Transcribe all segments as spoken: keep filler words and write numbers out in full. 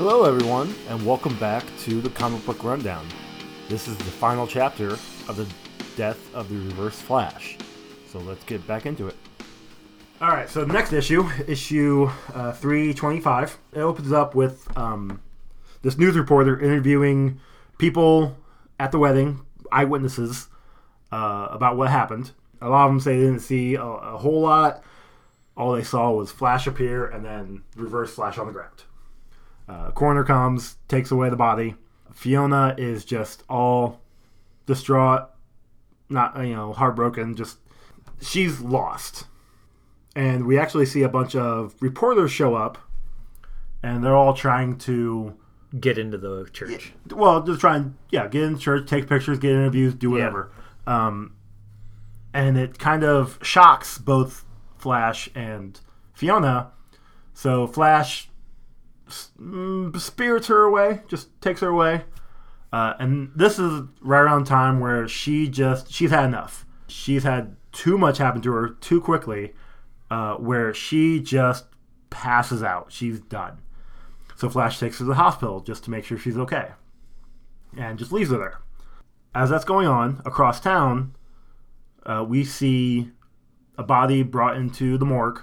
Hello everyone, and welcome back to the Comic Book Rundown. This is the final chapter of the death of the Reverse Flash. So let's get back into it. Alright, so the next issue, issue uh, three twenty-five, it opens up with um, this news reporter interviewing people at the wedding, eyewitnesses, uh, about what happened. A lot of them say they didn't see a, a whole lot. All they saw was Flash appear and then Reverse Flash on the ground. Uh, coroner comes, takes away the body. Fiona is just all distraught, not, you know, heartbroken, just, she's lost. And we actually see a bunch of reporters show up, and they're all trying to get into the church. Well, just try and, yeah, get in church, take pictures, get interviews, do whatever. Yeah. Um, and it kind of shocks both Flash and Fiona. So Flash spirits her away, just takes her away. Uh, and this is right around time where she just, she's had enough. She's had too much happen to her too quickly, uh, where she just passes out. She's done. So Flash takes her to the hospital just to make sure she's okay. And just leaves her there. As that's going on, across town, uh, we see a body brought into the morgue.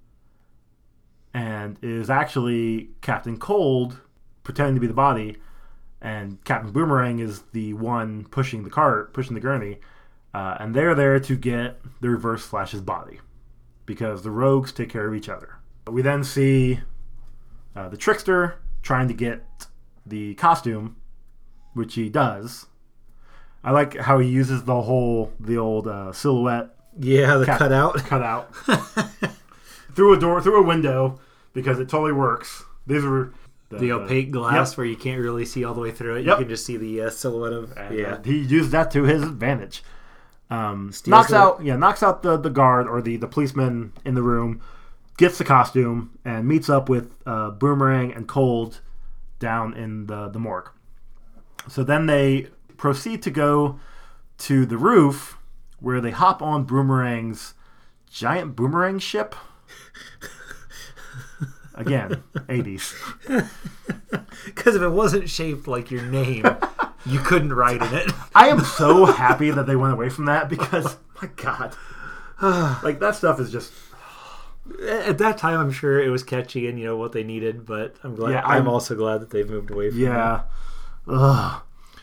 And it is actually Captain Cold pretending to be the body, and Captain Boomerang is the one pushing the cart, pushing the gurney, uh, and they're there to get the Reverse Flash's body, because the rogues take care of each other. We then see uh, the Trickster trying to get the costume, which he does. I like how he uses the whole, the old uh, silhouette. Yeah, the cap- cutout. Cutout. through a door, through a window, because it totally works. These are the, the opaque glass yep. where you can't really see all the way through it. Yep. You can just see the uh, silhouette of. And, yeah, uh, he used that to his advantage. Um, knocks the, out, yeah, knocks out the, the guard or the, the policeman in the room, gets the costume, and meets up with uh, Boomerang and Cold down in the the morgue. So then they proceed to go to the roof, where they hop on Boomerang's giant boomerang ship. Again, eighties. Because if it wasn't shaped like your name, you couldn't write in it. I am so happy that they went away from that, because, my God. Like, that stuff is just... At that time, I'm sure it was catchy and, you know, what they needed, but I'm glad. Yeah, I'm, I'm also glad that they've moved away from yeah. that. Ugh.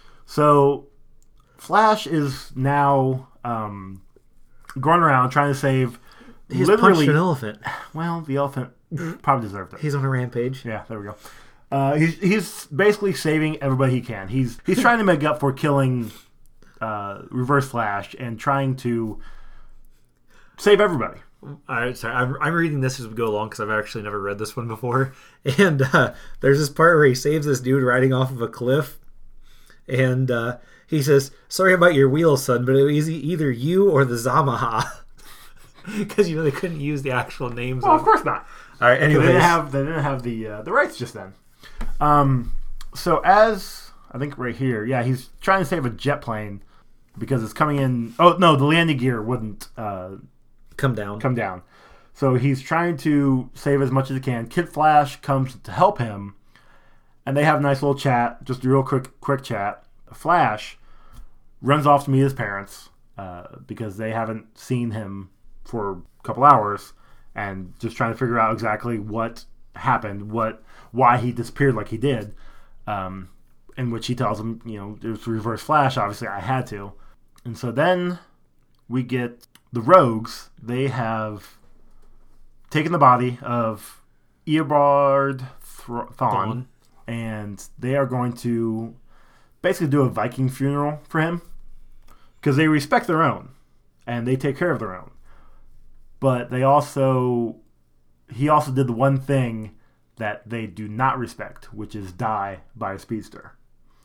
So, Flash is now um, going around trying to save... He's literally, punched an elephant. Well, the elephant probably deserved it. He's on a rampage. Yeah, there we go. Uh, he's he's basically saving everybody he can. He's he's trying to make up for killing uh, Reverse Flash and trying to save everybody. All right, sorry, I'm, I'm reading this as we go along because I've actually never read this one before. And uh, there's this part where he saves this dude riding off of a cliff, and uh, he says, "Sorry about your wheels, son, but it was either you or the Zamaha." Because, you know, they couldn't use the actual names. Well, of, of course not. All right, anyways. They didn't have, they didn't have the uh, the rights just then. Um, so as, I think right here, yeah, he's trying to save a jet plane because it's coming in. Oh, no, the landing gear wouldn't uh, come down. Come down. So he's trying to save as much as he can. Kid Flash comes to help him, and they have a nice little chat, just a real quick, quick chat. Flash runs off to meet his parents uh, because they haven't seen him for a couple hours, and just trying to figure out exactly what happened, what why he disappeared like he did, um, in which he tells him, you know, it was Reverse Flash, obviously I had to. And so then we get the Rogues. They have taken the body of Eobard Thrawn, Thawne, and they are going to basically do a Viking funeral for him, because they respect their own, and they take care of their own. But they also, he also did the one thing that they do not respect, which is die by a speedster.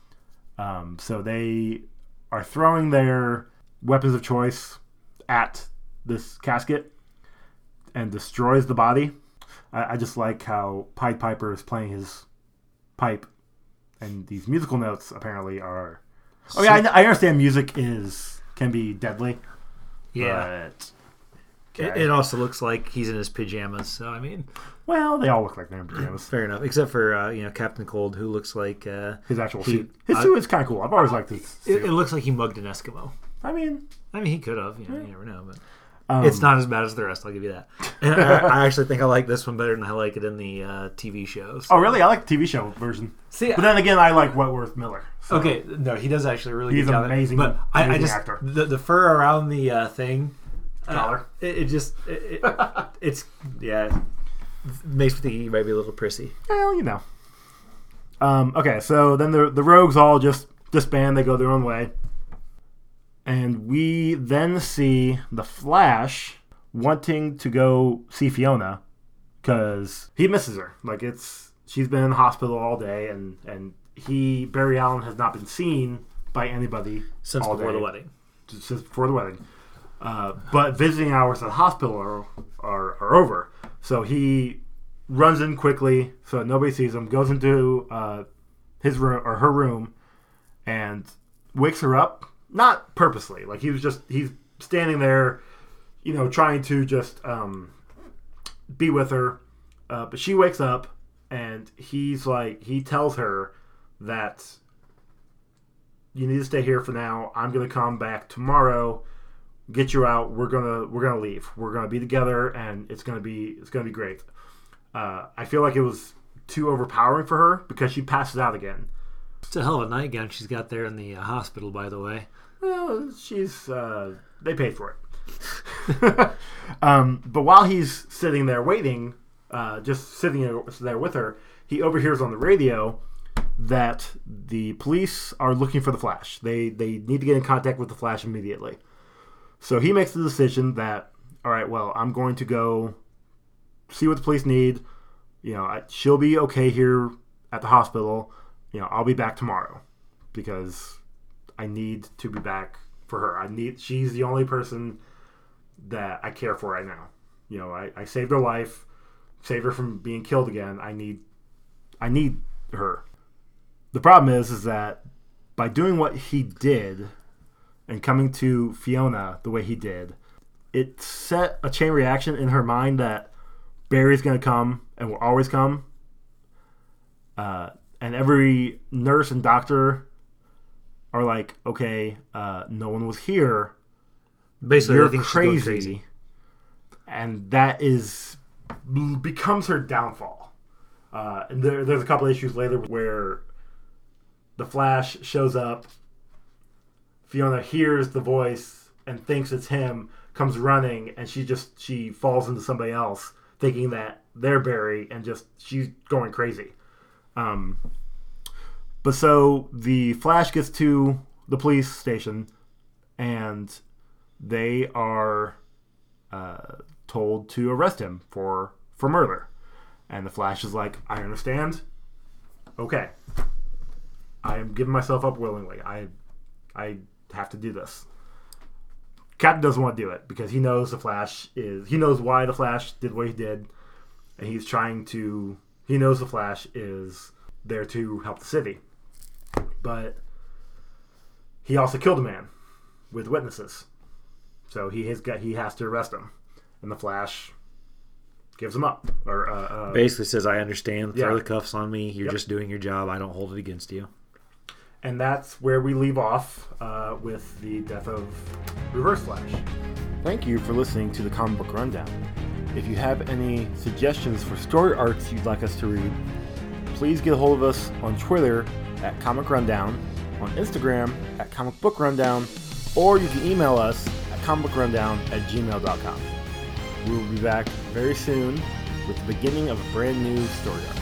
Um, so they are throwing their weapons of choice at this casket and destroys the body. I, I just like how Pied Piper is playing his pipe, and these musical notes apparently are... Oh yeah, I, I understand music is can be deadly. Yeah. But Okay. It, it also looks like he's in his pajamas. So I mean, well, they all look like they're in pajamas. fair enough. Except for uh, you know Captain Cold, who looks like uh, His actual he, suit. His uh, suit is kind of cool. I've always liked his suit. It, it looks like he mugged an Eskimo. I mean, I mean, he could have. You know, you never know, but. um, It's not as bad as the rest, I'll give you that. And I, I actually think I like this one better than I like it in the uh, T V shows. Oh, really? I like the T V show version. See, But then again, I like Wentworth Miller. So. okay, no, he does actually really He's good job. an amazing- But I, I amazing just actor. the, the fur around the uh, thing, uh, Collar. it, it just it, it, it's yeah, it makes me think he might be a little prissy. Well, you know. Um, okay, so then the the rogues all just disband. They go their own way. And we then see the Flash wanting to go see Fiona because he misses her. Like, it's she's been in the hospital all day, and, and he, Barry Allen, has not been seen by anybody Since all before day, the wedding. Since before the wedding. Uh, but visiting hours at the hospital are, are, are over. So he runs in quickly so that nobody sees him, goes into uh, his room or her room, and wakes her up. Not purposely. Like, he was just, he's standing there, you know, trying to just um, be with her. Uh, but she wakes up, and he's like, he tells her that you need to stay here for now. I'm going to come back tomorrow, get you out. We're going to, we're going to leave. We're going to be together, and it's going to be, it's going to be great. Uh, I feel like it was too overpowering for her because she passes out again. It's a hell of a nightgown she's got there in the uh, hospital, by the way. Well, she's, uh, they paid for it. um, but while he's sitting there waiting, uh, just sitting there with her, he overhears on the radio that the police are looking for the Flash. They they need to get in contact with the Flash immediately. So he makes the decision that, all right, well, I'm going to go see what the police need. You know, I, she'll be okay here at the hospital. You know, I'll be back tomorrow because I need to be back for her. I need. She's the only person that I care for right now. You know, I, I saved her life, saved her from being killed again. I need, I need her. The problem is, is that by doing what he did and coming to Fiona the way he did, it set a chain reaction in her mind that Barry's going to come and will always come. Uh, and every nurse and doctor are like, okay, uh, no one was here. Basically, You're I think crazy. she's going crazy. And that is becomes her downfall. Uh, and there, there's a couple issues later where the Flash shows up. Fiona hears the voice and thinks it's him, comes running, and she just she falls into somebody else, thinking that they're Barry, and just she's going crazy. Um, but so the Flash gets to the police station, and they are uh, told to arrest him for for murder. And the Flash is like, I understand. Okay. I am giving myself up willingly. I I have to do this. Captain doesn't want to do it because he knows the Flash is... He knows why the Flash did what he did. And he's trying to... He knows the Flash is there to help the city. But he also killed a man with witnesses. So he has got he has to arrest him. And the Flash gives him up. Or uh, uh, Basically says, I understand. Throw Yeah. the cuffs on me. You're Yep. just doing your job. I don't hold it against you. And that's where we leave off uh, with the death of Reverse Flash. Thank you for listening to the Comic Book Rundown. If you have any suggestions for story arcs you'd like us to read, please get a hold of us on Twitter at Comic Rundown, on Instagram at Comic Book Rundown, or you can email us at comicbookrundown at gmail dot com. We will be back very soon with the beginning of a brand new story arc.